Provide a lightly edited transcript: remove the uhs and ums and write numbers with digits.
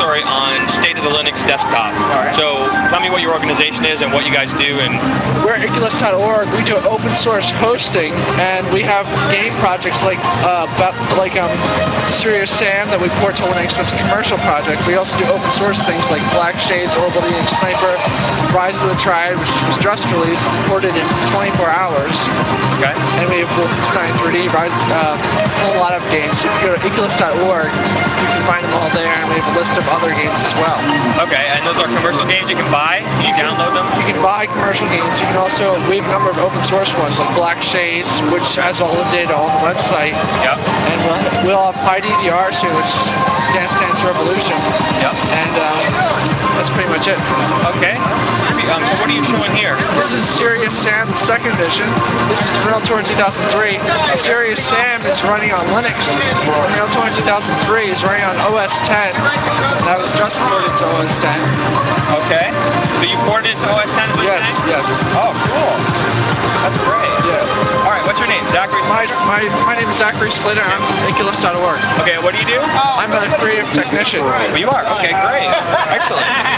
story on State of the Linux Desktop. Alright. So tell me what your organization is and what you guys do. And we're at Iculus.org. We do open source hosting, and we have game projects like Serious Sam that we port to Linux. That's a commercial project. We also do open source things like Black Shades, Orbital Linux Sniper, Rise of the Triad, which was just released, ported in 24 hours. Okay. And we have Wolfenstein 3D, a whole lot of games. If you go to Iculus.org, you can find them all there, and we have a list of other games as well. Okay, and those are commercial games you can buy? You download them? You can buy commercial games. You can also, we have a number of open source ones like Black Shades, which has all the data on the website. Yep. And we'll have PyDDR soon, which is Dance Dance Revolution. Yep. And that's pretty much it. Okay. So what are you showing here? This is Serious Sam 2nd edition. This is Unreal Tournament 2003. Serious Sam is running on Linux. Unreal Tournament 2003 is running on OS 10. That was just ported to OS 10. Okay. So you ported it to OS 10? Yes, yes. Oh, cool. That's great. Yeah. All right, what's your name? Zachary? My name is Zachary Slater. I'm at Iculus.org. Okay, what do you do? I'm a creative technician. Well, you are? Okay, great. Excellent.